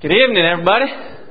Good evening, everybody.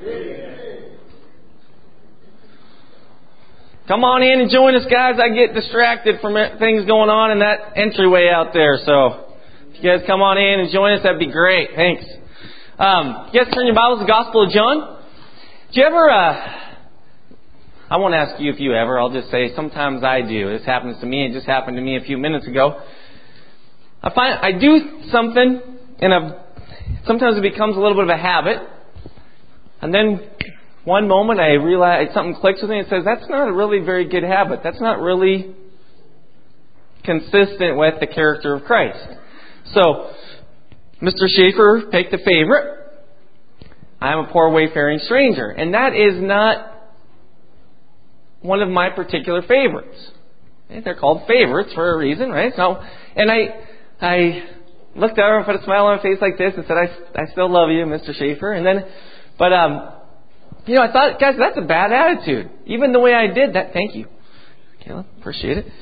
Come on in and join us, guys. I get distracted from things going on in that entryway out there. So if you guys come on in and join us, that'd be great. Thanks. You guys turn your Bibles to the Gospel of John. Do you ever... I won't ask you if you ever. I'll just say sometimes I do. This happens to me. It just happened to me a few minutes ago. I do something, and sometimes it becomes a little bit of a habit. And then one moment I realize something clicks with me and says, that's not a really very good habit. That's not really consistent with the character of Christ. So, Mr. Schaefer picked a favorite. I am a poor wayfaring stranger. And that is not one of my particular favorites. They're called favorites for a reason, right? So, and I looked at her and put a smile on my face like this and said, I still love you, Mr. Schaefer. And then, but I thought, guys, that's a bad attitude. Even the way I did that. Thank you, Caleb. Appreciate it.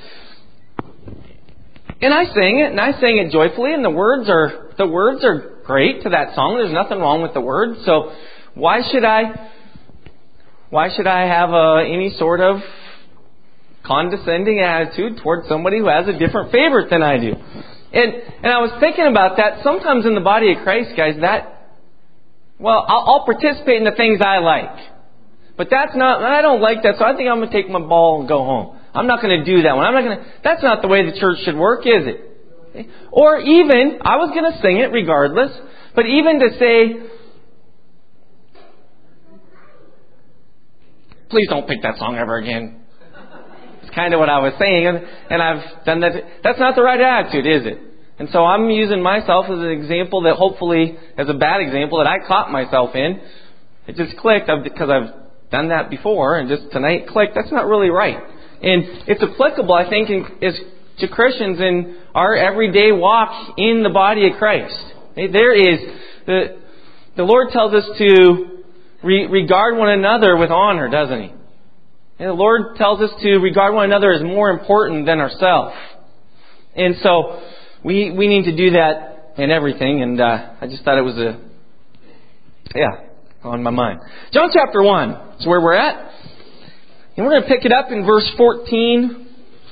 And I sang it joyfully, and the words are great to that song. There's nothing wrong with the words. So why should I have any sort of condescending attitude towards somebody who has a different favorite than I do? And I was thinking about that. Sometimes in the body of Christ, guys, I'll participate in the things I like. But I don't like that, so I think I'm going to take my ball and go home. I'm not going to do that one. That's not the way the church should work, is it? Okay? Or even, I was going to sing it regardless, but even to say, please don't pick that song ever again. It's kind of what I was saying, and I've done that. That's not the right attitude, is it? And so I'm using myself as an example that hopefully, as a bad example that I caught myself in. It just clicked because I've done that before, and just tonight clicked. That's not really right. And it's applicable, I think, to Christians in our everyday walk in the body of Christ. There is, the Lord tells us to regard one another with honor, doesn't He? And the Lord tells us to regard one another as more important than ourselves. And so we need to do that in everything. And I just thought it was on my mind. John chapter 1 is where we're at. And we're going to pick it up in verse 14.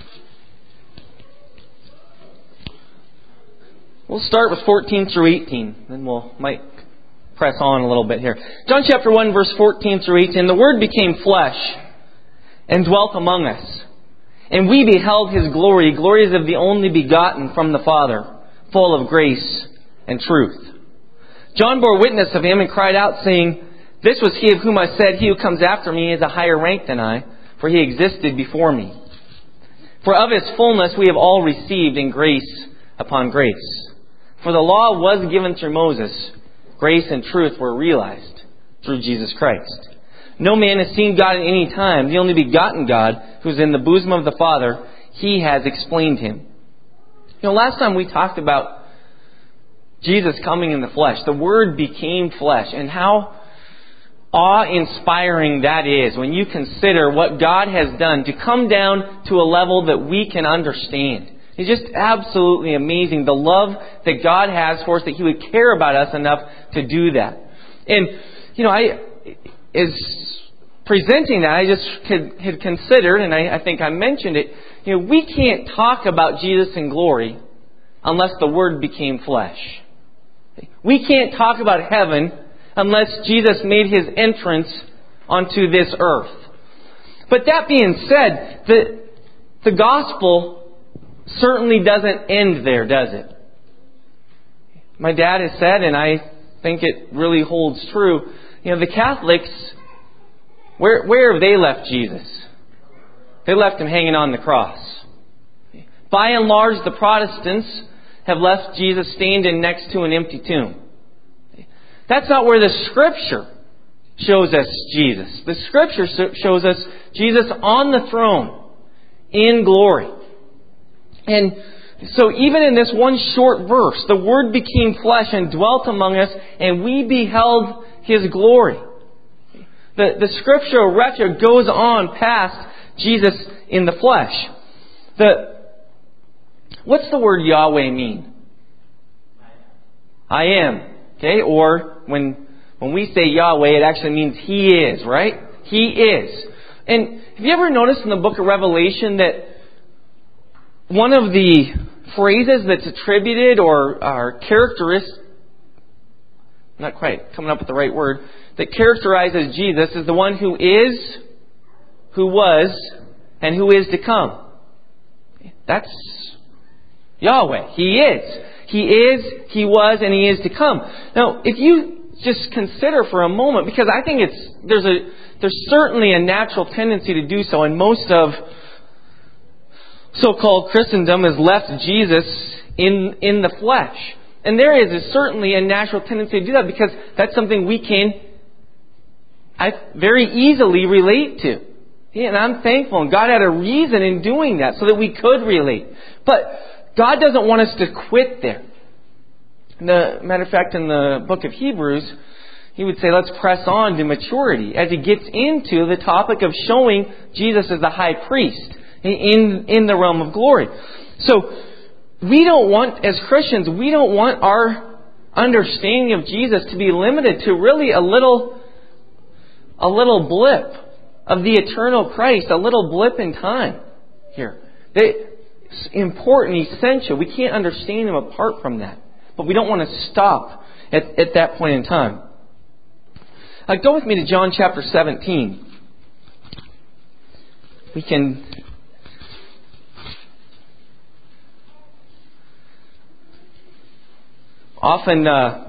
We'll start with 14 through 18. Then might press on a little bit here. John chapter 1, verse 14 through 18. The Word became flesh and dwelt among us. And we beheld His glory, glories of the only begotten from the Father, full of grace and truth. John bore witness of Him and cried out, saying, This was He of whom I said, He who comes after me is a higher rank than I, for He existed before me. For of His fullness we have all received in grace upon grace. For the law was given through Moses, grace and truth were realized through Jesus Christ. No man has seen God at any time. The only begotten God, who is in the bosom of the Father, He has explained Him. Last time we talked about Jesus coming in the flesh. The Word became flesh. And how awe-inspiring that is when you consider what God has done to come down to a level that we can understand. It's just absolutely amazing, the love that God has for us, that He would care about us enough to do that. And, as presenting that, I just had considered, and I think I mentioned it, we can't talk about Jesus in glory unless the Word became flesh. We can't talk about heaven unless Jesus made His entrance onto this earth. But that being said, the gospel certainly doesn't end there, does it? My dad has said, and I think it really holds true, the Catholics, where have they left Jesus? They left Him hanging on the cross. By and large, the Protestants have left Jesus standing next to an empty tomb. That's not where the Scripture shows us Jesus. The Scripture shows us Jesus on the throne in glory. And so even in this one short verse, the Word became flesh and dwelt among us, and we beheld His glory. The scriptural record goes on past Jesus in the flesh. What's the word Yahweh mean? I am. Okay, or when When we say Yahweh, it actually means He is, right? He is. And have you ever noticed in the book of Revelation that one of the phrases that's attributed or characteristic, not quite coming up with the right word, that characterizes Jesus is the one who is, who was, and who is to come. That's Yahweh. He is. He is, He was, and He is to come. Now, if you just consider for a moment, because I think there's certainly a natural tendency to do so, and most of so-called Christendom has left Jesus in the flesh. And there is certainly a natural tendency to do that because that's something we can very easily relate to. And I'm thankful. And God had a reason in doing that so that we could relate. But God doesn't want us to quit there. Matter of fact, in the book of Hebrews, He would say, let's press on to maturity as He gets into the topic of showing Jesus as the high priest in the realm of glory. So, we don't want, as Christians, we don't want our understanding of Jesus to be limited to really a little blip of the eternal Christ, a little blip in time here. It's important, essential. We can't understand Him apart from that. But we don't want to stop at that point in time. Go with me to John chapter 17. We can often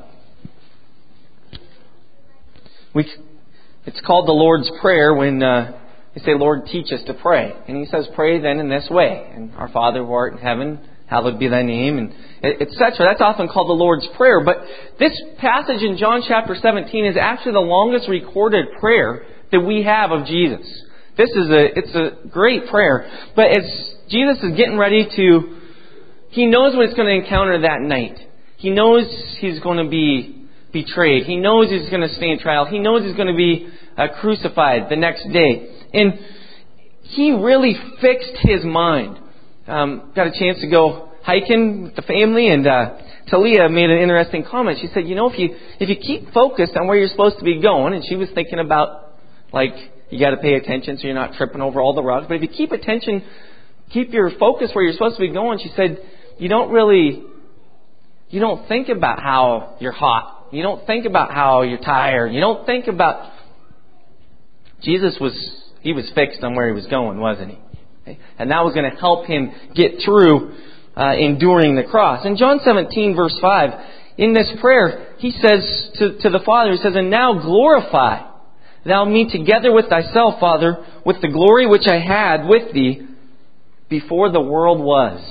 it's called the Lord's Prayer when they say, Lord, teach us to pray. And He says, pray then in this way. And our Father who art in heaven, hallowed be Thy name, and etc. That's often called the Lord's Prayer. But this passage in John chapter 17 is actually the longest recorded prayer that we have of Jesus. It's a great prayer. But as Jesus is getting ready He knows what He's going to encounter that night. He knows He's going to be betrayed. He knows He's going to stand trial. He knows He's going to be crucified the next day. And He really fixed His mind. Got a chance to go hiking with the family, and Talia made an interesting comment. She said, if you keep focused on where you're supposed to be going, and she was thinking about, you got to pay attention so you're not tripping over all the rocks. But if you keep your focus where you're supposed to be going, she said, you don't think about how you're hot. You don't think about how you're tired. You don't think about... Jesus was fixed on where He was going, wasn't He? And that was going to help Him get through enduring the cross. In John 17, verse 5, in this prayer, He says to the Father, He says, and now glorify Thou me together with Thyself, Father, with the glory which I had with Thee before the world was.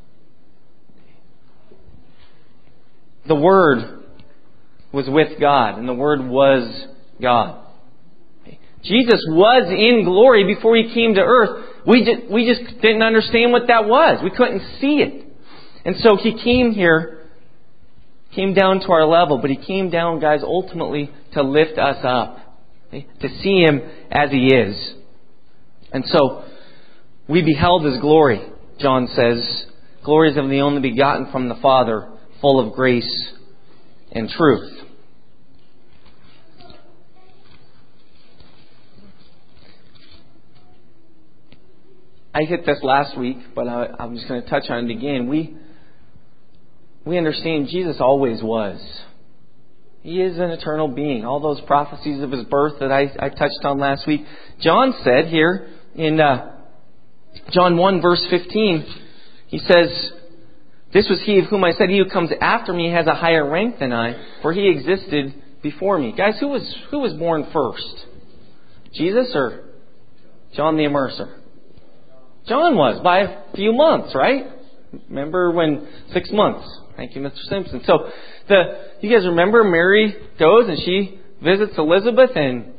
The Word was with God, and the Word was God. Jesus was in glory before He came to earth. We just didn't understand what that was. We couldn't see it. And so He came down to our level, but He came down, guys, ultimately to lift us up, to see Him as He is. And so we beheld His glory, John says, glories of the only begotten from the Father, full of grace and truth. I hit this last week, but I'm just going to touch on it again. We understand Jesus always was. He is an eternal being. All those prophecies of His birth that I touched on last week. John said here in John 1 verse 15, he says, this was He of whom I said, He who comes after me has a higher rank than I, for He existed before me. Guys, who was born first? Jesus or John the Immerser? John was, by a few months, right? Remember when 6 months. Thank you, Mr. Simpson. So, you guys remember Mary goes and she visits Elizabeth, and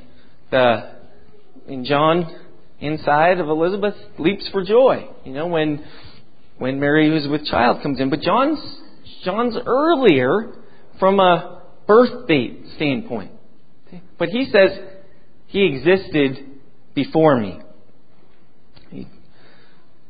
John inside of Elizabeth leaps for joy. When Mary who's with child comes in. But John's earlier from a birth date standpoint. But he says He existed before me.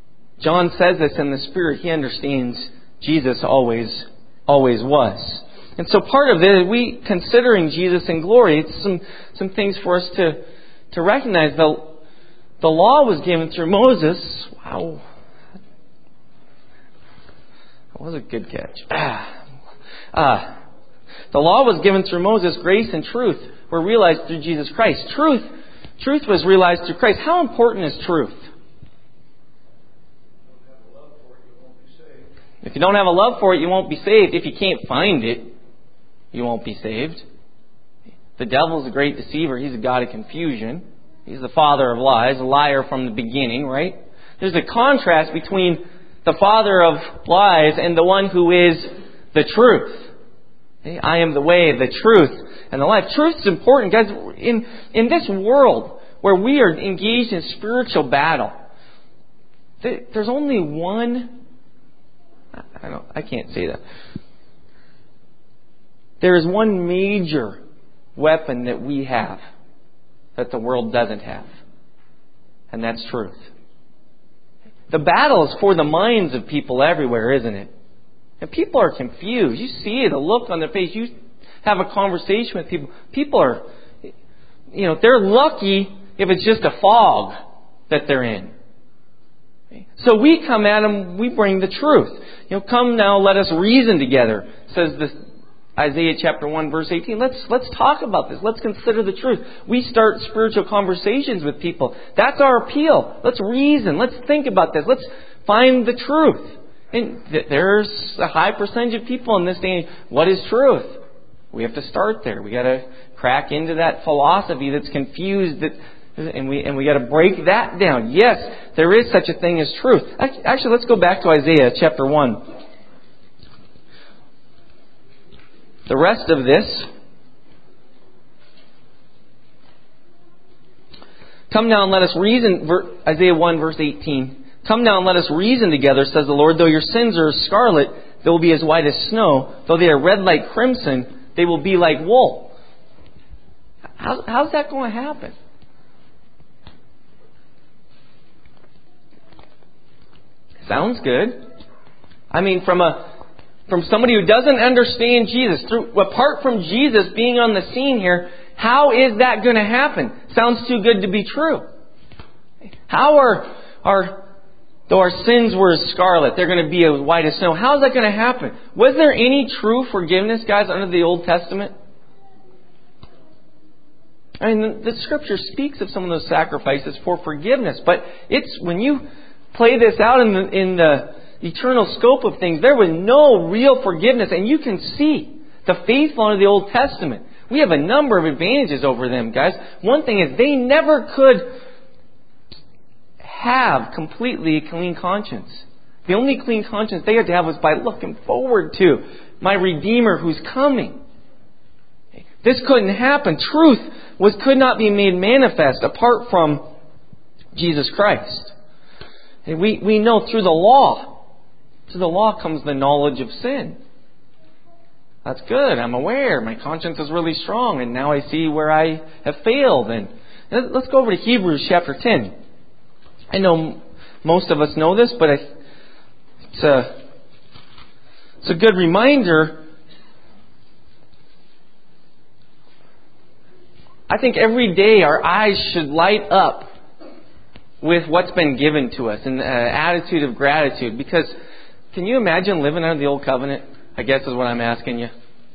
John says this in the Spirit. He understands Jesus always was. And so part of it, we considering Jesus in glory, it's some things for us to recognize. The law was given through Moses. Wow. That was a good catch. The law was given through Moses. Grace and truth were realized through Jesus Christ. Truth was realized through Christ. How important is truth? If you don't have a love for it, you won't be saved. If you can't find it, you won't be saved. The devil's a great deceiver. He's a god of confusion. He's the father of lies, a liar from the beginning, right? There's a contrast between the father of lies and the one who is the truth. I am the way, the truth, and the life. Truth is important, guys. In this world where we are engaged in spiritual battle, there's only one... I can't say that. There is one major weapon that we have that the world doesn't have. And that's truth. The battle is for the minds of people everywhere, isn't it? And people are confused. You see the look on their face. You have a conversation with people. People are, they're lucky if it's just a fog that they're in. So we come at them, we bring the truth. Come now, let us reason together, says this Isaiah chapter 1, verse 18. Let's talk about this. Let's consider the truth. We start spiritual conversations with people. That's our appeal. Let's reason. Let's think about this. Let's find the truth. And there's a high percentage of people in this day and age. What is truth? We have to start there. We got to crack into that philosophy that's confused, and we got to break that down. Yes, there is such a thing as truth. Actually, let's go back to Isaiah chapter 1. The rest of this. Come now and let us reason. Isaiah 1 verse 18. Come now and let us reason together, says the Lord. Though your sins are as scarlet, they will be as white as snow. Though they are red like crimson, they will be like wool. How's that going to happen? Sounds good. I mean, from somebody who doesn't understand Jesus, apart from Jesus being on the scene here, how is that going to happen? Sounds too good to be true. How though our sins were as scarlet, they're going to be as white as snow. How is that going to happen? Was there any true forgiveness, guys, under the Old Testament? I mean, the Scripture speaks of some of those sacrifices for forgiveness, but it's when you play this out in the eternal scope of things, there was no real forgiveness, and you can see the faithful under the Old Testament. We have a number of advantages over them, guys. One thing is they never could have completely a clean conscience. The only clean conscience they had to have was by looking forward to my Redeemer who's coming. This couldn't happen. Truth could not be made manifest apart from Jesus Christ. And we know through the law comes the knowledge of sin. That's good. I'm aware. My conscience is really strong, and now I see where I have failed. And let's go over to Hebrews chapter 10. I know most of us know this, but it's a good reminder. I think every day our eyes should light up with what's been given to us, an attitude of gratitude. Because can you imagine living under the old covenant? I guess is what I'm asking you.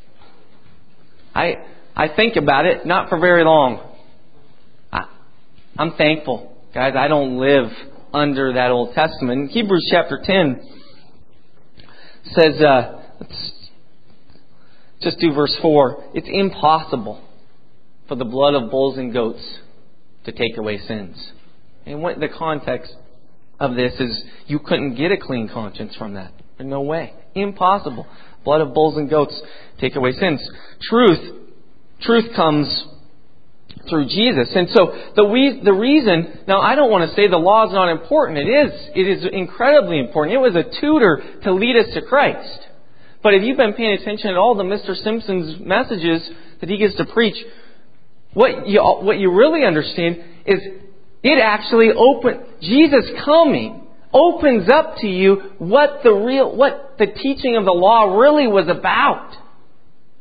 I think about it, not for very long. I'm thankful. Guys, I don't live under that Old Testament. Hebrews chapter 10 says, let's just do verse 4. It's impossible for the blood of bulls and goats to take away sins. And what the context of this is, you couldn't get a clean conscience from that. There's no way. Impossible. Blood of bulls and goats take away sins. Truth comes through Jesus. And so the reason, now I don't want to say the law is not important. It is incredibly important. It was a tutor to lead us to Christ. But if you've been paying attention at all to Mr. Simpson's messages that he gets to preach, what you really understand is it actually Jesus coming opens up to you what the teaching of the law really was about.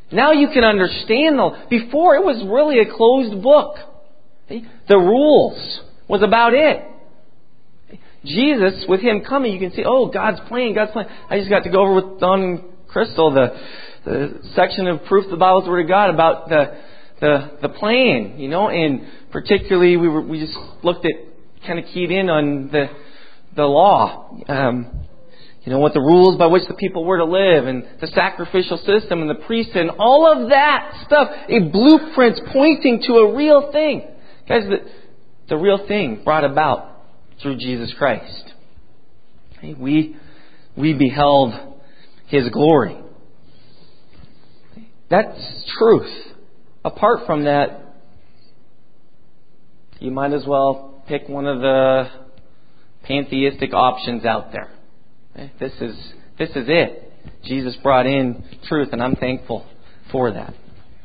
Now you can understand before it was really a closed book. The rules was about it. Jesus, with Him coming, you can see, God's plan. I just got to go over with Don and Crystal the section of Proof the Bible's the Word of God about the plan, and particularly we just looked at, kind of keyed in on the law, what the rules by which the people were to live, and the sacrificial system, and the priesthood, and all of that stuff, a blueprint pointing to a real thing. Guys, the real thing brought about through Jesus Christ. We beheld His glory. That's truth. Apart from that, you might as well pick one of the pantheistic options out there. This is it. Jesus brought in truth, and I'm thankful for that.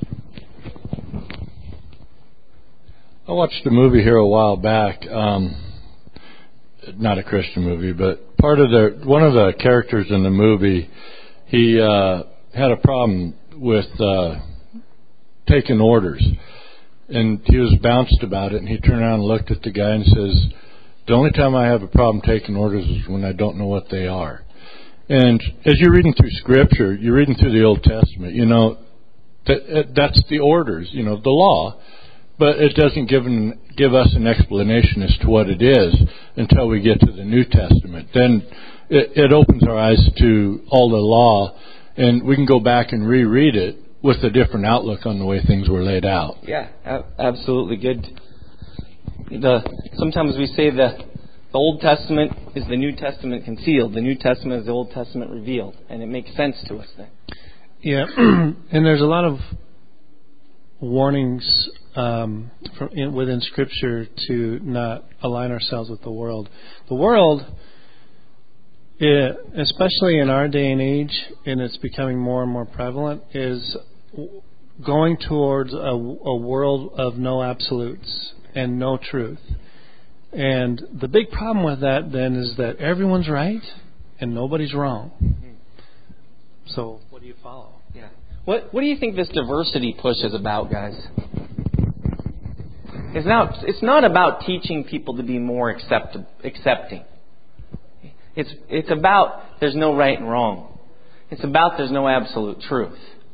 I watched a movie here a while back. Not a Christian movie, but one of the characters in the movie, he had a problem with taking orders, and he was bounced about it. And he turned around and looked at the guy and says, "The only time I have a problem taking orders is when I don't know what they are." And as you're reading through Scripture, you're reading through the Old Testament. That's the orders, the law. But it doesn't give us an explanation as to what it is until we get to the New Testament. Then it opens our eyes to all the law, and we can go back and reread it with a different outlook on the way things were laid out. Yeah, absolutely good. Sometimes we say the Old Testament is the New Testament concealed. The New Testament is the Old Testament revealed. And it makes sense to us then. Yeah, and there's a lot of warnings within Scripture to not align ourselves with the world. The world, especially in our day and age, and it's becoming more and more prevalent, is going towards a world of no absolutes and no truth. And the big problem with that then is that everyone's right and nobody's wrong. So what do you follow? Yeah. What do you think this diversity push is about, guys? It's not about teaching people to be more accepting. It's about there's no right and wrong. It's about there's no absolute truth.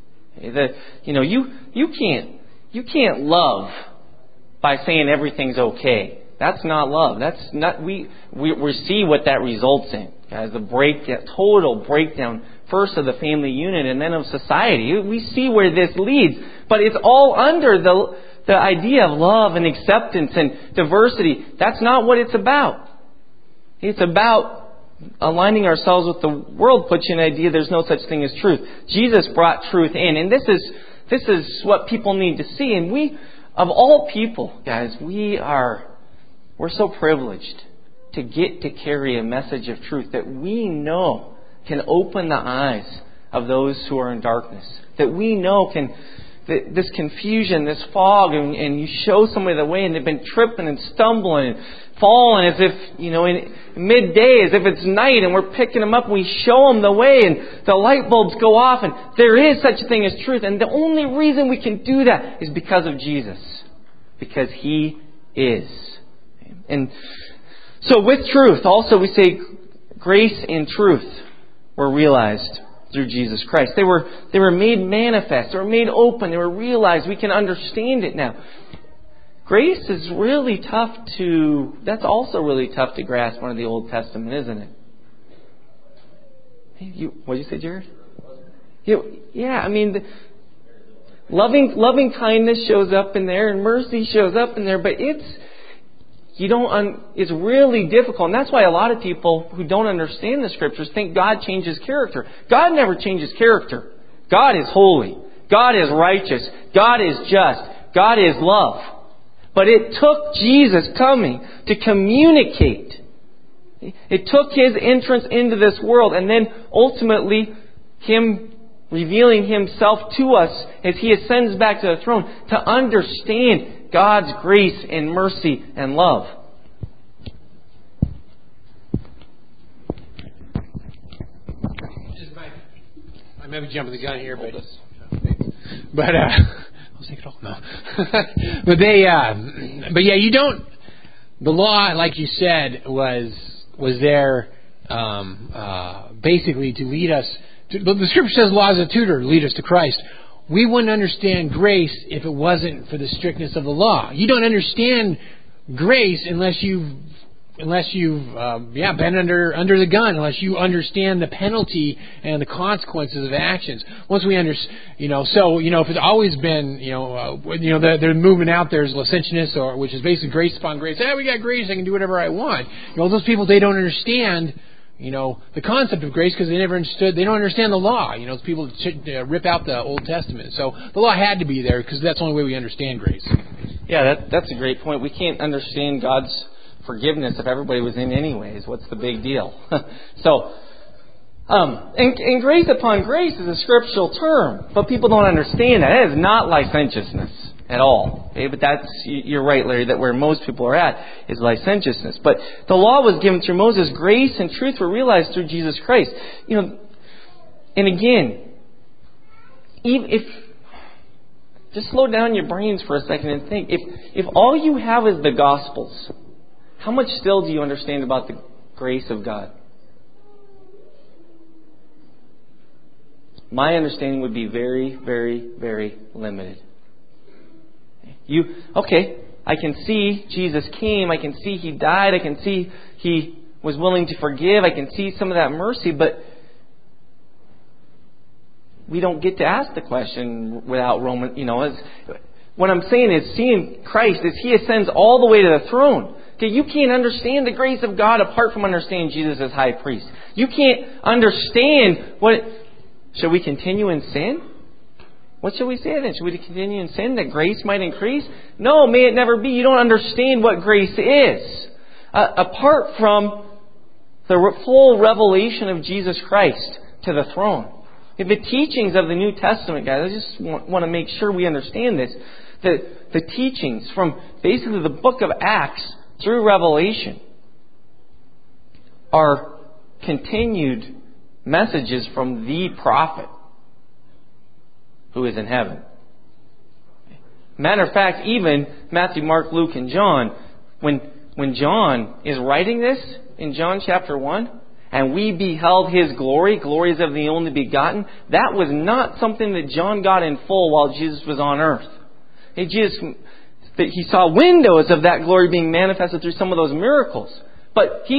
You can't love by saying everything's okay. That's not love. That's not we see what that results in, guys. Total breakdown, first of the family unit and then of society. We see where this leads, but it's all under the idea of love and acceptance and diversity. That's not what it's about. It's about aligning ourselves with the world, puts you an idea there's no such thing as truth. Jesus brought truth in, and this is what people need to see. And we, of all people, guys, we're so privileged to get to carry a message of truth that we know can open the eyes of those who are in darkness. That we know this confusion, this fog, and you show somebody the way and they've been tripping and stumbling and falling as if, in midday, as if it's night, and we're picking them up and we show them the way and the light bulbs go off and there is such a thing as truth. And the only reason we can do that is because of Jesus. Because He is. And so with truth, also we say grace and truth were realized through Jesus Christ. They were made manifest. They were made open. They were realized. We can understand it now. Grace is really tough that's also really tough to grasp under the Old Testament, isn't it? What did you say, Jared? Yeah, loving kindness shows up in there and mercy shows up in there, but it's really difficult. And that's why a lot of people who don't understand the Scriptures think God changes character. God never changes character. God is holy. God is righteous. God is just. God is love. But it took Jesus coming to communicate. It took His entrance into this world and then ultimately Him revealing Himself to us as He ascends back to the throne to understand God's grace and mercy and love. I may be jumping the gun here, but But I'll take it all. No. But you don't. The law, like you said, was there basically to lead us. The Scripture says law is a tutor to lead us to Christ. We wouldn't understand grace if it wasn't for the strictness of the law. You don't understand grace unless you've been under the gun, unless you understand the penalty and the consequences of actions. Once we understand, if it's always been, the movement out there is licentiousness, which is basically grace upon grace. We got grace, I can do whatever I want. Those people, they don't understand, the concept of grace because they never understood. They don't understand the law. People rip out the Old Testament. So the law had to be there because that's the only way we understand grace. Yeah, that's a great point. We can't understand God's forgiveness if everybody was in anyways. What's the big deal? And grace upon grace is a scriptural term, but people don't understand that. It is not licentiousness at all. Okay? But you're right, Larry, that where most people are at is licentiousness. But the law was given through Moses. Grace and truth were realized through Jesus Christ. And again, if just slow down your brains for a second and think. If all you have is the Gospels, how much still do you understand about the grace of God? My understanding would be very, very, very limited. I can see Jesus came. I can see He died. I can see He was willing to forgive. I can see some of that mercy, but we don't get to ask the question without Roman. What I'm saying is, seeing Christ as He ascends all the way to the throne. Okay, you can't understand the grace of God apart from understanding Jesus as high priest. You can't understand Shall we continue in sin? What shall we say then? Should we continue in sin that grace might increase? No, may it never be. You don't understand what grace is. Apart from the full revelation of Jesus Christ to the throne. The teachings of the New Testament, guys, I just want to make sure we understand this. The teachings from basically the book of Acts through Revelation are continued messages from the prophet who is in heaven. Matter of fact, even Matthew, Mark, Luke, and John, when John is writing this in John chapter 1, and we beheld His glories of the only begotten, that was not something that John got in full while Jesus was on earth. He saw windows of that glory being manifested through some of those miracles. But he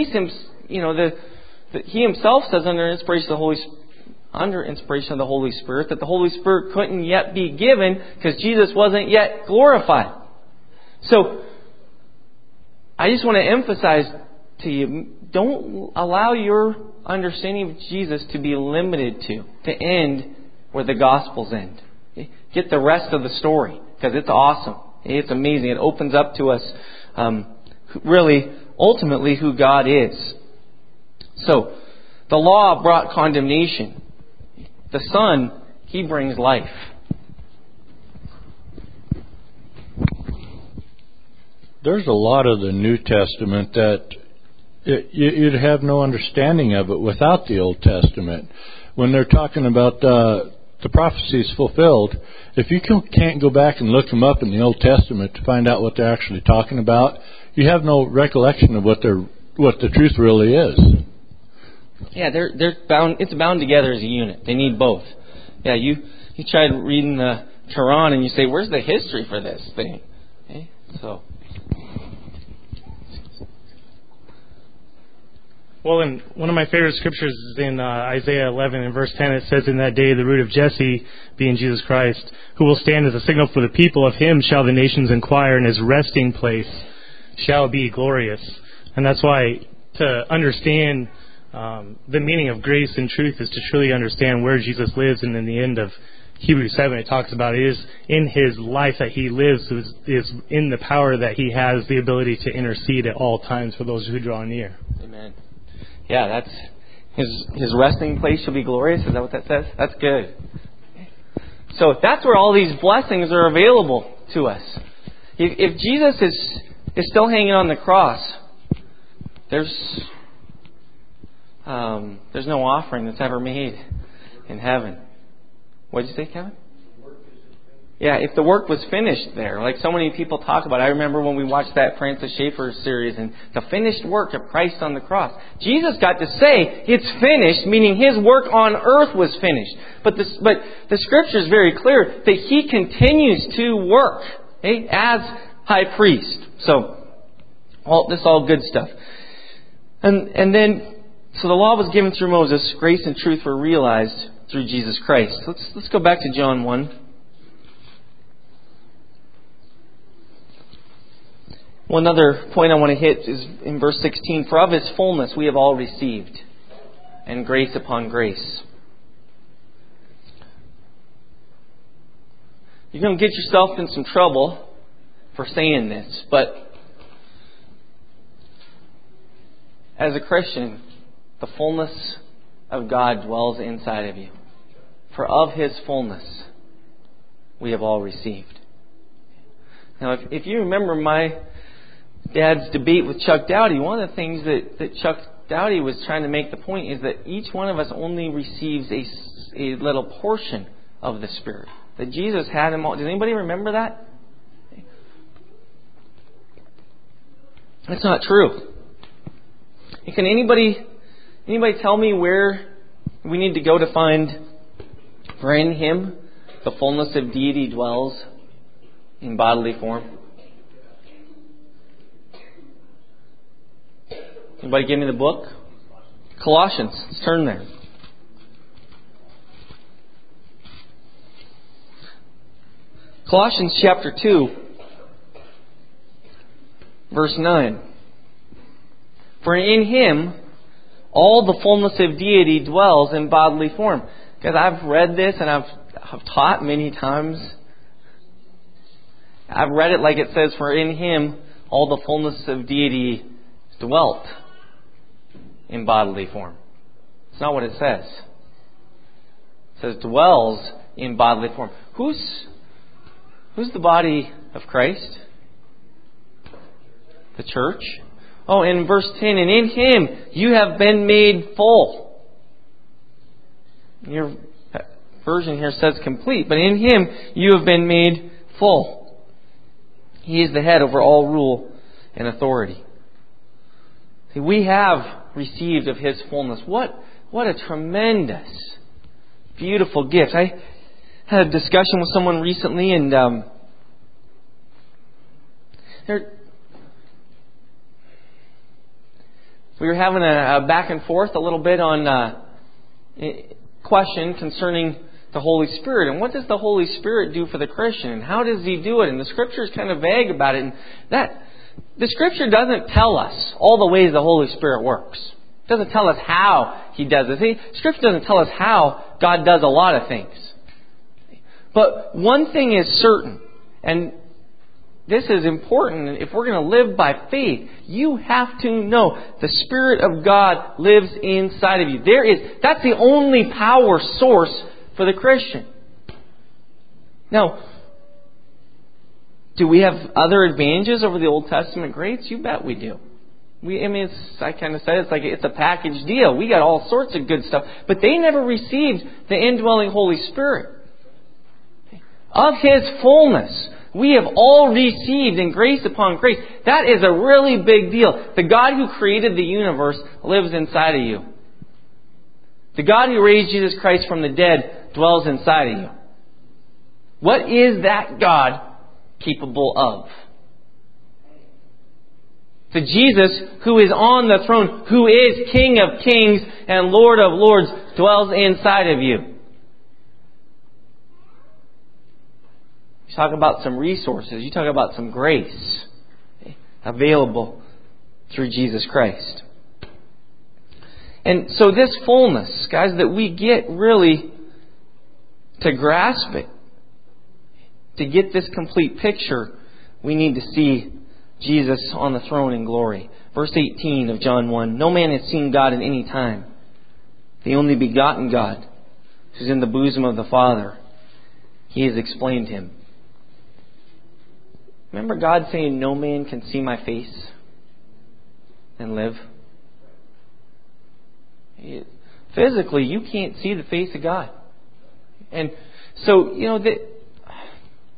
himself says under inspiration of the Holy Spirit that the Holy Spirit couldn't yet be given because Jesus wasn't yet glorified. So I just want to emphasize to you, don't allow your understanding of Jesus to be limited to end where the Gospels end. Get the rest of the story because it's awesome. It's amazing. It opens up to us really, ultimately, who God is. So, the law brought condemnation. The Son, He brings life. There's a lot of the New Testament that you'd have no understanding of it without the Old Testament. When they're talking about the prophecies fulfilled, if you can't go back and look them up in the Old Testament to find out what they're actually talking about, you have no recollection of what the truth really is. Yeah, they're bound. It's bound together as a unit. They need both. Yeah, you try reading the Quran and you say, "Where's the history for this thing?" Okay? So. Well, in one of my favorite scriptures is in Isaiah 11 and verse 10. It says, "In that day the root of Jesse, being Jesus Christ, who will stand as a signal for the people, of Him shall the nations inquire, and His resting place shall be glorious." And that's why to understand the meaning of grace and truth is to truly understand where Jesus lives. And in the end of Hebrews 7, it talks about it is in His life that He lives, is in the power that He has the ability to intercede at all times for those who draw near. Amen. Yeah, that's his resting place shall be glorious. Is that what that says? That's good. So that's where all these blessings are available to us. If Jesus is still hanging on the cross, there's no offering that's ever made in heaven. What did you say, Kevin? Work is Yeah, if the work was finished there, like so many people talk about. I remember when we watched that Francis Schaeffer series and the finished work of Christ on the cross. Jesus got to say, it's finished, meaning His work on earth was finished. But the Scripture is very clear that He continues to work as high priest. So, this is all good stuff. And then, so the law was given through Moses. Grace and truth were realized through Jesus Christ. Let's go back to John 1. One other point I want to hit is in verse 16. For of His fullness we have all received, and grace upon grace. You're going to get yourself in some trouble for saying this, but as a Christian, the fullness of God dwells inside of you. For of His fullness we have all received. Now, if you remember my Dad's debate with Chuck Doughty, one of the things that Chuck Doughty was trying to make the point is that each one of us only receives a little portion of the Spirit. That Jesus had him all. Does anybody remember that? That's not true. Can anybody tell me where we need to go to find, for in Him the fullness of deity dwells in bodily form? Anybody give me the book? Colossians. Let's turn there. Colossians chapter 2, verse 9. For in Him all the fullness of deity dwells in bodily form. Because I've read this and I've taught many times. I've read it like it says, for in Him all the fullness of deity dwelt in bodily form. It's not what it says. It says dwells in bodily form. Who's the body of Christ? The church. Oh, in verse 10, and in Him you have been made full. Your version here says complete, but in Him you have been made full. He is the head over all rule and authority. See, we have received of His fullness. What a tremendous, beautiful gift. I had a discussion with someone recently, and we were having a back and forth a little bit on a question concerning the Holy Spirit. And what does the Holy Spirit do for the Christian? And how does He do it? And the Scripture is kind of vague about it. And the Scripture doesn't tell us all the ways the Holy Spirit works. It doesn't tell us how He does it. See, Scripture doesn't tell us how God does a lot of things. But one thing is certain, and this is important. If we're going to live by faith, you have to know the Spirit of God lives inside of you. That's the only power source for the Christian. Now, do we have other advantages over the Old Testament greats? You bet we do. I kind of said it's a package deal. We got all sorts of good stuff. But they never received the indwelling Holy Spirit. Of His fullness, we have all received in grace upon grace. That is a really big deal. The God who created the universe lives inside of you. The God who raised Jesus Christ from the dead dwells inside of you. What is that God capable of? The Jesus who is on the throne, who is King of kings and Lord of lords, dwells inside of you. You talk about some resources. You talk about some grace available through Jesus Christ. And so this fullness, guys, that we get really to grasp it, to get this complete picture, we need to see Jesus on the throne in glory. Verse 18 of John 1. No man has seen God at any time. The only begotten God, who's in the bosom of the Father, He has explained Him. Remember God saying, no man can see my face and live? Physically, you can't see the face of God. And so,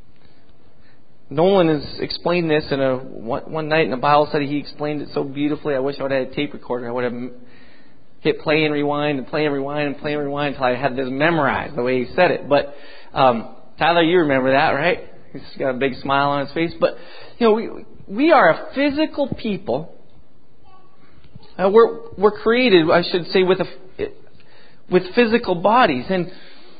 Nolan has explained this in one night in a Bible study. He explained it so beautifully. I wish I would have had a tape recorder. I would have hit play and rewind and play and rewind and play and rewind until I had this memorized the way he said it. But Tyler, you remember that, right? He's got a big smile on his face. But we are a physical people. We're created, I should say, with physical bodies, and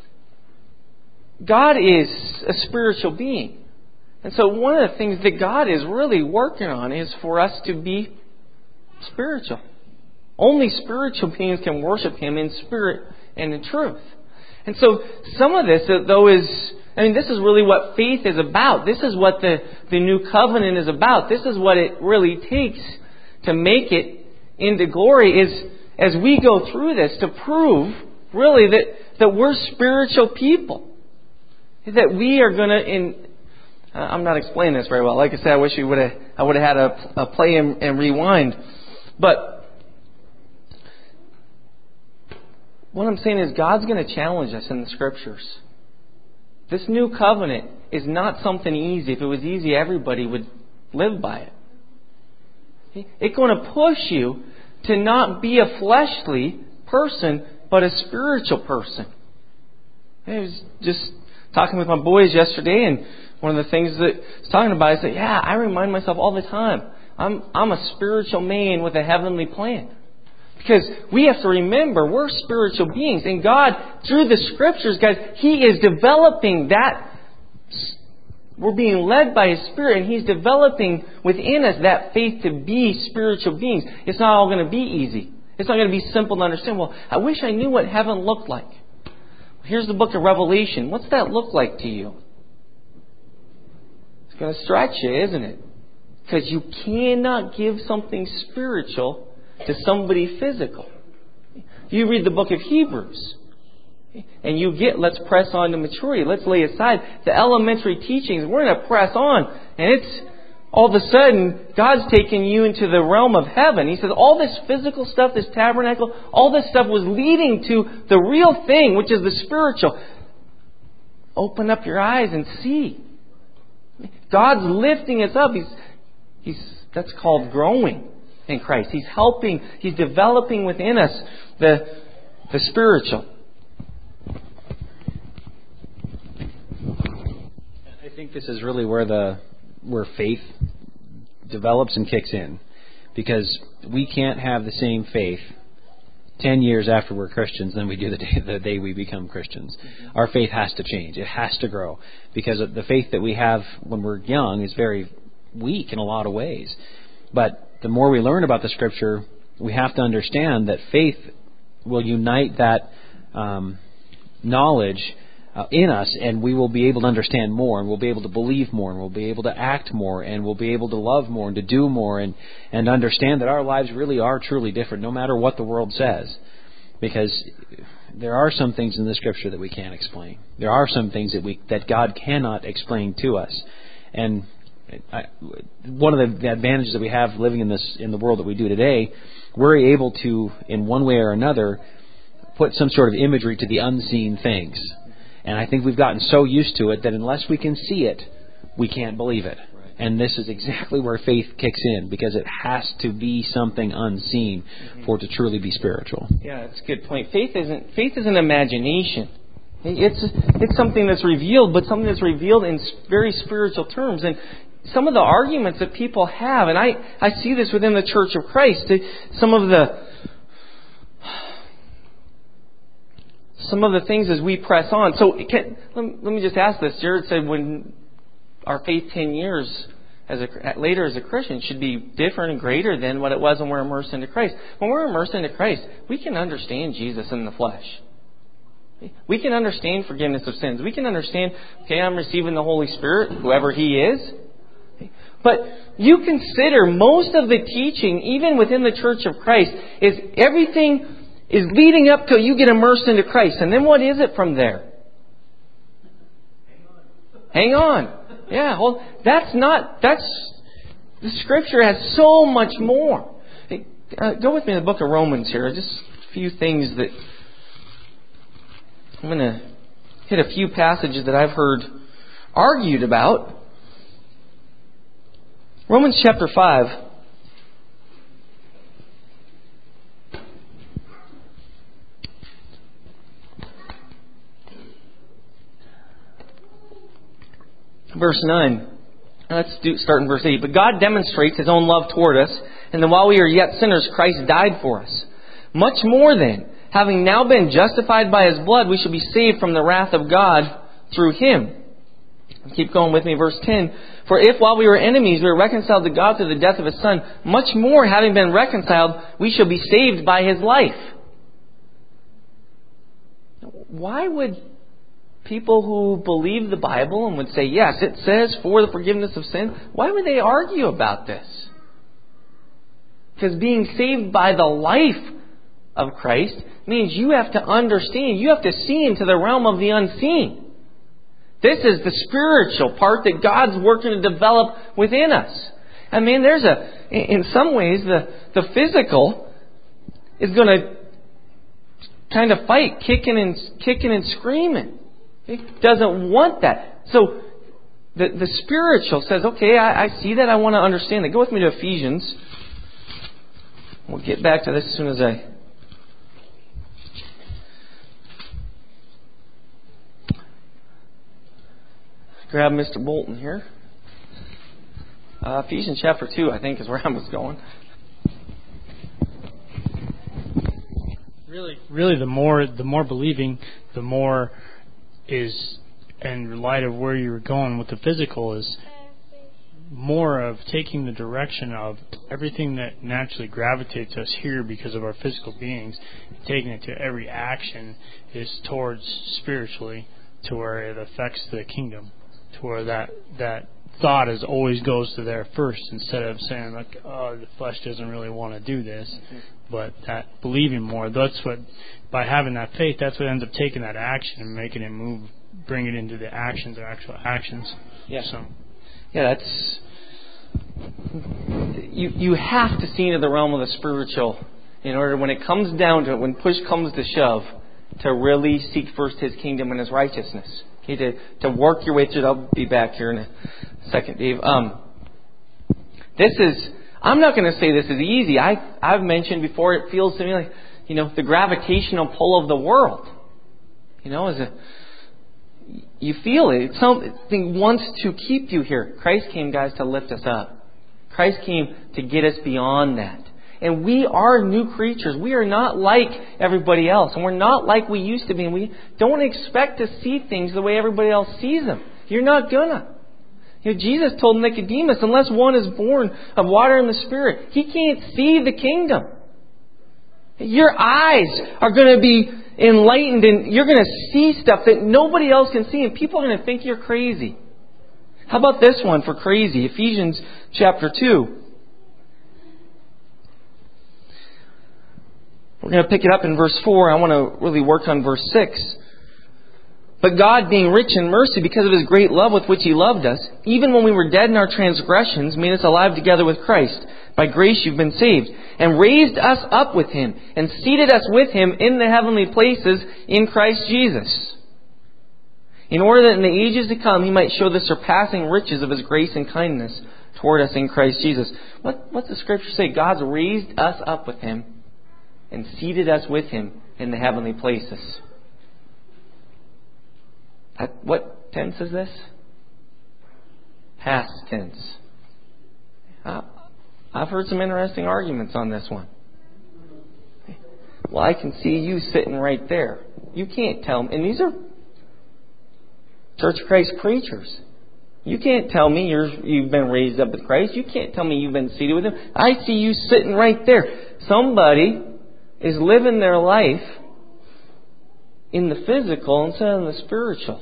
God is a spiritual being. And so one of the things that God is really working on is for us to be spiritual. Only spiritual beings can worship Him in spirit and in truth. And so some of this, though, this is really what faith is about. This is what the new covenant is about. This is what it really takes to make it into glory, is as we go through this to prove really that we're spiritual people. That we are going to... I'm not explaining this very well. Like I said, I wish I would have had a play and rewind. But what I'm saying is God's going to challenge us in the Scriptures. This new covenant is not something easy. If it was easy, everybody would live by it. It's going to push you to not be a fleshly person, but a spiritual person. I was just talking with my boys yesterday, and one of the things that I was talking about is that, I remind myself all the time, I'm a spiritual man with a heavenly plan. Because we have to remember, we're spiritual beings. And God, through the Scriptures, guys, He is developing that. We're being led by His Spirit, and He's developing within us that faith to be spiritual beings. It's not all going to be easy. It's not going to be simple to understand. Well, I wish I knew what heaven looked like. Here's the book of Revelation. What's that look like to you? It's going to stretch you, isn't it? Because you cannot give something spiritual to somebody physical. You read the book of Hebrews, and you get, let's press on to maturity. Let's lay aside the elementary teachings. We're going to press on. And it's all of a sudden, God's taking you into the realm of heaven. He says all this physical stuff, this tabernacle, all this stuff was leading to the real thing, which is the spiritual. Open up your eyes and see. God's lifting us up. That's called growing in Christ. He's helping, He's developing within us the spiritual. I think this is really where faith develops and kicks in, because we can't have the same faith 10 years after we're Christians than we do the day we become Christians. Our faith has to change. It has to grow, because the faith that we have when we're young is very weak in a lot of ways. But the more we learn about the Scripture, we have to understand that faith will unite that knowledge in us, and we will be able to understand more, and we'll be able to believe more, and we'll be able to act more, and we'll be able to love more and to do more, and understand that our lives really are truly different, no matter what the world says. Because there are some things in the Scripture that we can't explain. There are some things that God cannot explain to us. And one of the advantages that we have living in the world that we do today, we're able to, in one way or another, put some sort of imagery to the unseen things. And I think we've gotten so used to it that unless we can see it, we can't believe it. Right. And this is exactly where faith kicks in, because it has to be something unseen for it to truly be spiritual. Yeah, that's a good point. Faith isn't imagination. It's something that's revealed, but something that's revealed in very spiritual terms. And some of the arguments that people have, and I see this within the Church of Christ, some of the things as we press on. So let me just ask this. Jared said when our faith 10 years later as a Christian should be different and greater than what it was when we're immersed into Christ. When we're immersed into Christ, we can understand Jesus in the flesh. We can understand forgiveness of sins. We can understand, I'm receiving the Holy Spirit, whoever He is. But you consider most of the teaching, even within the Church of Christ, is everything is leading up till you get immersed into Christ. And then what is it from there? Hang on. Yeah, the Scripture has so much more. Go with me to the book of Romans here. Just a few things that I'm going to hit a few passages that I've heard argued about. Romans chapter 5. Verse 9. Start in verse 8. But God demonstrates His own love toward us, and that while we are yet sinners, Christ died for us. Much more then, having now been justified by His blood, we shall be saved from the wrath of God through Him. Keep going with me, verse 10. For if while we were enemies, we were reconciled to God through the death of His Son, much more, having been reconciled, we shall be saved by His life. Why would people who believe the Bible and would say, yes, it says for the forgiveness of sin, why would they argue about this? Because being saved by the life of Christ means you have to understand, you have to see into the realm of the unseen. This is the spiritual part that God's working to develop within us. I mean, in some ways, the physical is going to kind of fight, kicking and screaming. It doesn't want that. So the spiritual says, okay, I see that. I want to understand that. Go with me to Ephesians. We'll get back to this as soon as I grab Mr. Bolton here. Ephesians chapter 2, I think, is where I was going. Really, the more believing, the more is, in light of where you were going with the physical, is more of taking the direction of everything that naturally gravitates us here because of our physical beings, taking it to every action is towards spiritually, to where it affects the kingdom, to where that thought always goes to there first, instead of saying like, oh, the flesh doesn't really want to do this, but that believing more, that's what, by having that faith, that's what ends up taking that action and making it move, bring it into the actions or actual actions. Yeah. So, yeah, that's, you have to see into the realm of the spiritual in order, when it comes down to it, when push comes to shove, to really seek first His kingdom and His righteousness. Okay, to work your way through. I'll be back here in a second, Dave. I'm not going to say this is easy. I've mentioned before, it feels to me like, the gravitational pull of the world. You feel it. Something wants to keep you here. Christ came, guys, to lift us up. Christ came to get us beyond that. And we are new creatures. We are not like everybody else. And we're not like we used to be. And we don't expect to see things the way everybody else sees them. You're not gonna. Jesus told Nicodemus, unless one is born of water and the Spirit, he can't see the kingdom. Your eyes are going to be enlightened and you're going to see stuff that nobody else can see. And people are going to think you're crazy. How about this one for crazy? Ephesians chapter 2. We're going to pick it up in verse 4. I want to really work on verse 6. But God, being rich in mercy because of His great love with which He loved us, even when we were dead in our transgressions, made us alive together with Christ. By grace you've been saved. And raised us up with Him, and seated us with Him in the heavenly places in Christ Jesus, in order that in the ages to come He might show the surpassing riches of His grace and kindness toward us in Christ Jesus. What's the Scripture say? God's raised us up with Him and seated us with Him in the heavenly places. What tense is this? Past tense. I've heard some interesting arguments on this one. Well, I can see you sitting right there. You can't tell me. And these are Church of Christ preachers. You can't tell me you've been raised up with Christ. You can't tell me you've been seated with Him. I see you sitting right there. Somebody is living their life in the physical instead of the spiritual.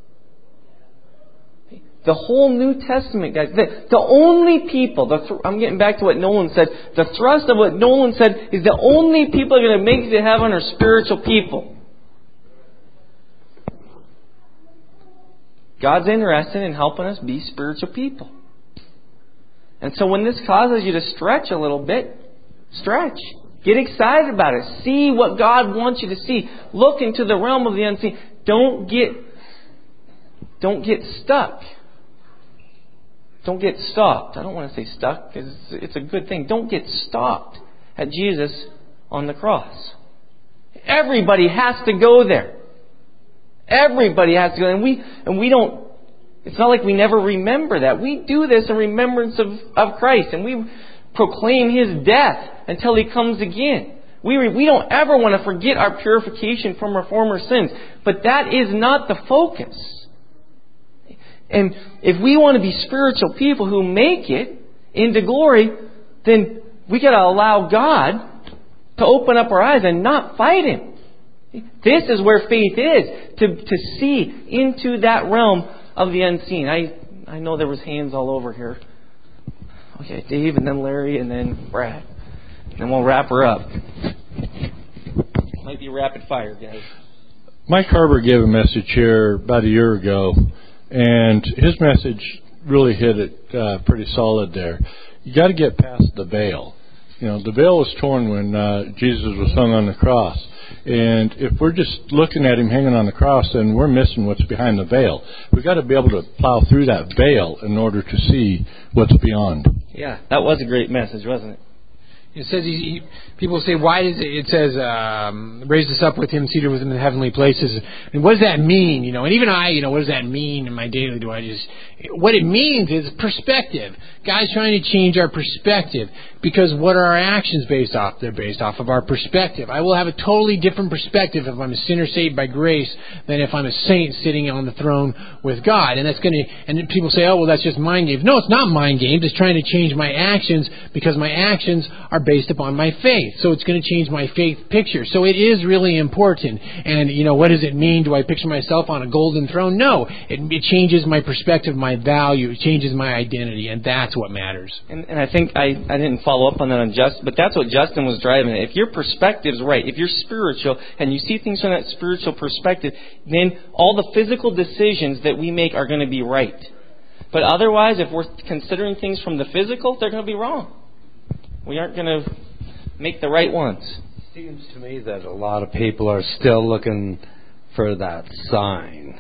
The whole New Testament, guys, the only people, I'm getting back to what Nolan said, the thrust of what Nolan said is the only people that are going to make it to heaven are spiritual people. God's interested in helping us be spiritual people. And so when this causes you to stretch a little bit, stretch. Get excited about it. See what God wants you to see. Look into the realm of the unseen. Don't get stuck. Don't get stopped. I don't want to say stuck because it's a good thing. Don't get stopped at Jesus on the cross. Everybody has to go there. Everybody has to go. And we don't, it's not like we never remember that. We do this in remembrance of Christ. And we proclaim His death until He comes again. We don't ever want to forget our purification from our former sins. But that is not the focus. And if we want to be spiritual people who make it into glory, then we got to allow God to open up our eyes and not fight Him. This is where faith is, to see into that realm of the unseen. I know there was hands all over here. Okay, Dave, and then Larry, and then Brad. And then we'll wrap her up. Might be rapid fire, guys. Mike Harbour gave a message here about a year ago, and his message really hit it pretty solid there. You got to get past the veil. You know, the veil was torn when Jesus was hung on the cross. And if we're just looking at Him hanging on the cross, then we're missing what's behind the veil. We've got to be able to plow through that veil in order to see what's beyond. Yeah, that was a great message, wasn't it? It says people say, why does it says, raised us up with Him, seated with Him in the heavenly places. And what does that mean? You know, and even I, what does that mean in my daily? What it means is perspective. God's trying to change our perspective, because what are our actions based off? They're based off of our perspective. I will have a totally different perspective if I'm a sinner saved by grace than if I'm a saint sitting on the throne with God. And that's and then people say, oh, well, that's just mind games. No, it's not mind games. It's trying to change my actions, because my actions are based upon my faith. So it's going to change my faith picture. So it is really important. And, what does it mean? Do I picture myself on a golden throne? No. It changes my perspective, my value. It changes my identity. And that's what matters. And I think I didn't follow up on that on Justin, but that's what Justin was driving at. If your perspective's right, if you're spiritual and you see things from that spiritual perspective, then all the physical decisions that we make are going to be right. But otherwise, if we're considering things from the physical, they're going to be wrong. We aren't going to make the right ones. It seems to me that a lot of people are still looking for that sign.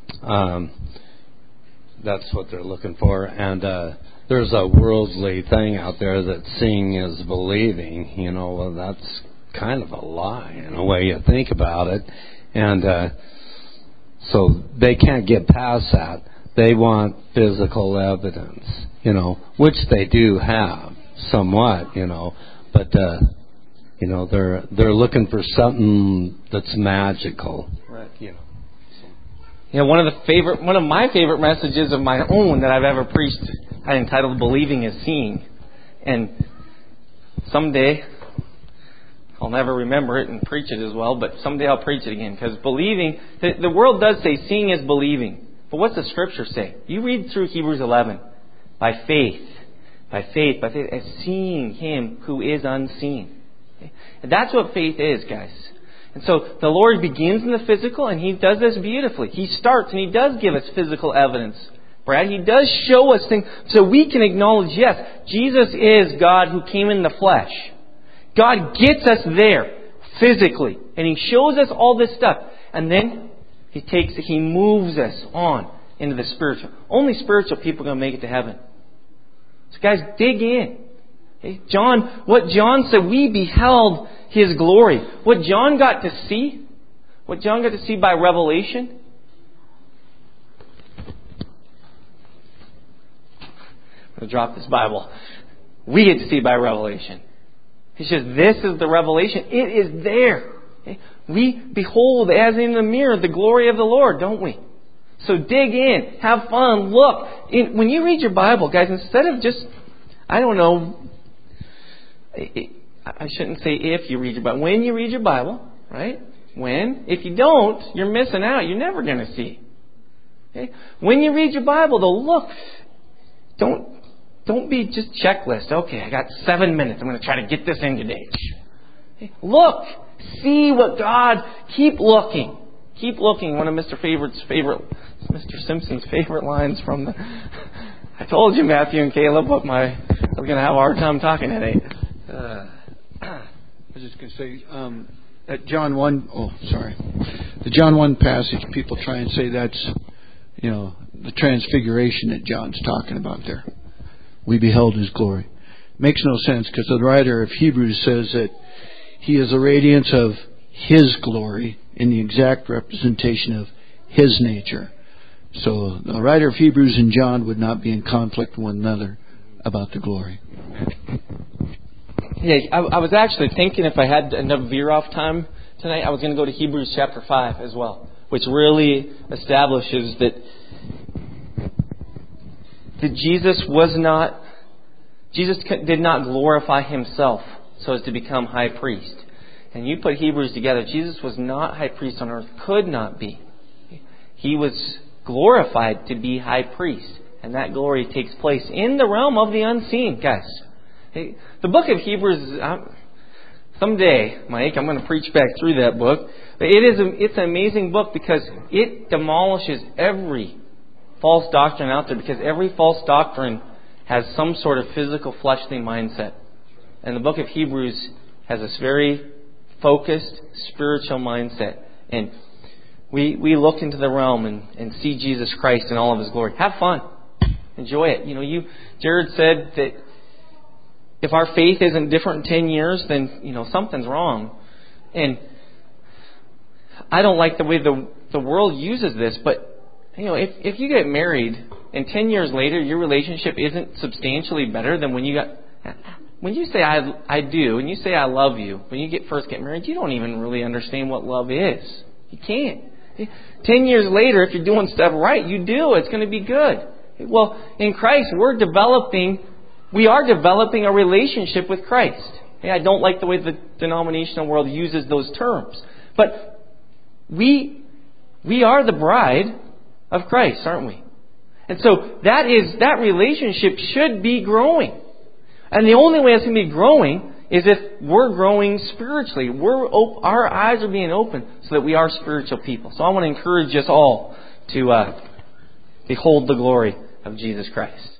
That's what they're looking for. And there's a worldly thing out there that seeing is believing. Well, that's kind of a lie in a way you think about it. And so they can't get past that. They want physical evidence, which they do have somewhat, but they're looking for something that's magical. Right. One of my favorite messages of my own that I've ever preached, I entitled "Believing is Seeing," and someday I'll never remember it and preach it as well, but someday I'll preach it again, because believing, the world does say seeing is believing, but what's the Scripture say? You read through Hebrews 11, by faith, as seeing Him who is unseen. Okay? And that's what faith is, guys. And so the Lord begins in the physical, and He does this beautifully. He starts and He does give us physical evidence. Brad, He does show us things so we can acknowledge, yes, Jesus is God who came in the flesh. God gets us there physically, and He shows us all this stuff. And then He moves us on into the spiritual. Only spiritual people are going to make it to heaven. So guys, dig in. Okay? What John said, we beheld His glory. What John got to see by revelation. I'm going to drop this Bible. We get to see by revelation. He says, this is the revelation. It is there. Okay? We behold as in the mirror the glory of the Lord, don't we? So dig in, have fun, look. When you read your Bible, guys, instead of just, I don't know, I shouldn't say if you read your Bible. When you read your Bible, right? If you don't, you're missing out. You're never going to see. Okay? When you read your Bible, though, look. Don't be just checklist. Okay, I got 7 minutes. I'm going to try to get this in today. Okay? Look. See what God. Keep looking. Keep looking. One of Mr. Simpson's favorite lines from the... I told you, Matthew and Caleb, I was going to have a hard time talking today. I was just going to say, at John 1, the John 1 passage, people try and say that's, the transfiguration that John's talking about there. We beheld His glory. Makes no sense because the writer of Hebrews says that He is the radiance of His glory in the exact representation of His nature. So the writer of Hebrews and John would not be in conflict with one another about the glory. Yeah, I was actually thinking if I had enough veer-off time tonight, I was going to go to Hebrews chapter 5 as well, which really establishes that Jesus did not glorify Himself so as to become high priest. And you put Hebrews together, Jesus was not high priest on earth, could not be. He was glorified to be high priest. And that glory takes place in the realm of the unseen, guys. The book of Hebrews, someday, Mike, I'm going to preach back through that book. But it's an amazing book because it demolishes every false doctrine out there. Because every false doctrine has some sort of physical, fleshly mindset. And the book of Hebrews has this very focused, spiritual mindset. And we look into the realm and see Jesus Christ in all of His glory. Have fun. Enjoy it. Jared said that if our faith isn't different in 10 years, then, something's wrong. And I don't like the way the world uses this, but, if you get married and 10 years later your relationship isn't substantially better than when you say I do and you say I love you, when you first get married, you don't even really understand what love is. You can't. 10 years later, if you're doing stuff right, you do. It's going to be good. Well, in Christ, we are developing a relationship with Christ. I don't like the way the denominational world uses those terms. But we are the bride of Christ, aren't we? And so that relationship should be growing. And the only way it's going to be growing is if we're growing spiritually. Our eyes are being opened so that we are spiritual people. So I want to encourage us all to behold the glory of Jesus Christ.